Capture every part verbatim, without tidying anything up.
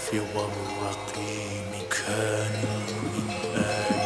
في والرقيم كانوا من آياتي.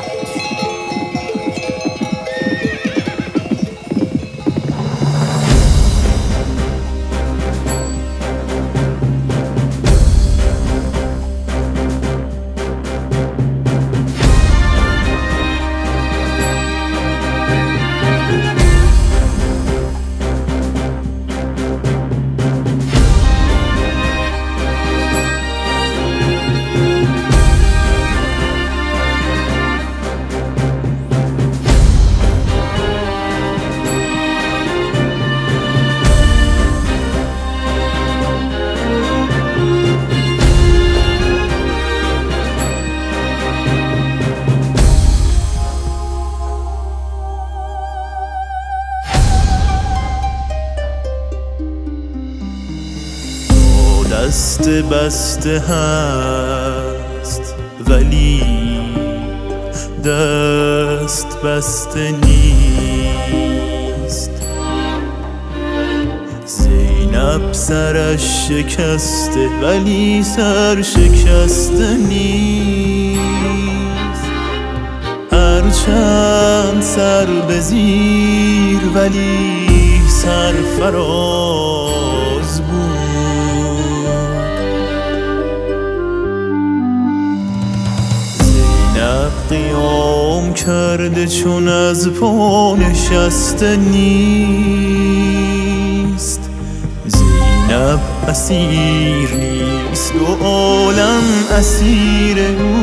دست بسته هست ولی دست بسته نیست. زینب سرش شکسته ولی سر شکسته نیست. هرچند سر به زیر ولی سر فراز بود. قیام کرده چون از پا نشسته نیست. زینب اسیر نیست و عالم اسیر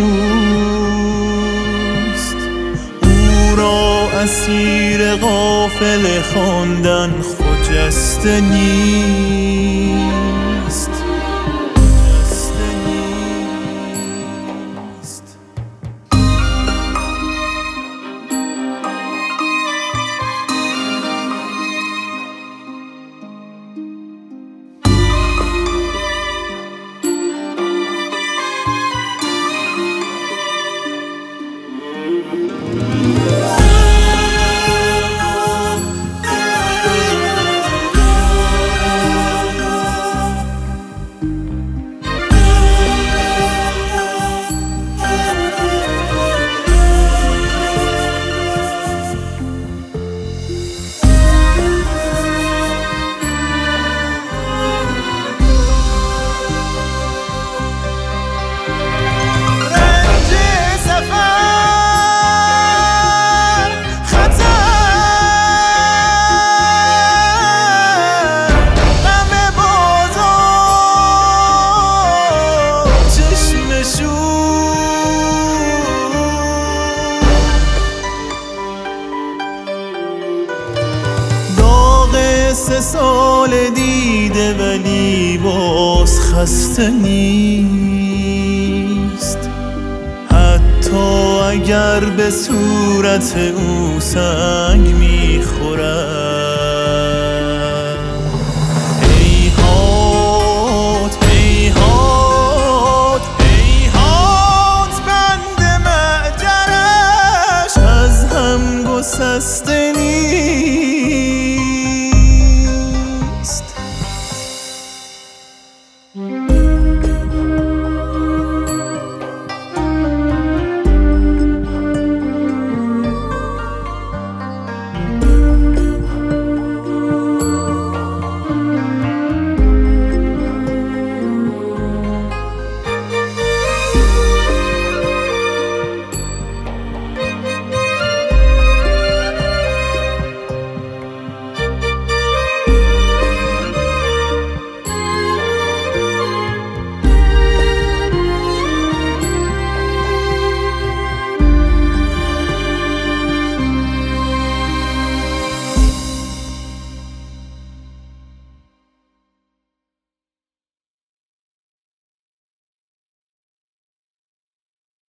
اوست. او را اسیر غافل خواندن خجسته نیست. سه سال دیده ولی باز خسته نیست. حتی اگر به صورت او سنگ میخورد. هیهات هیهات هیهات بند معجرش از هم گسسته نیست.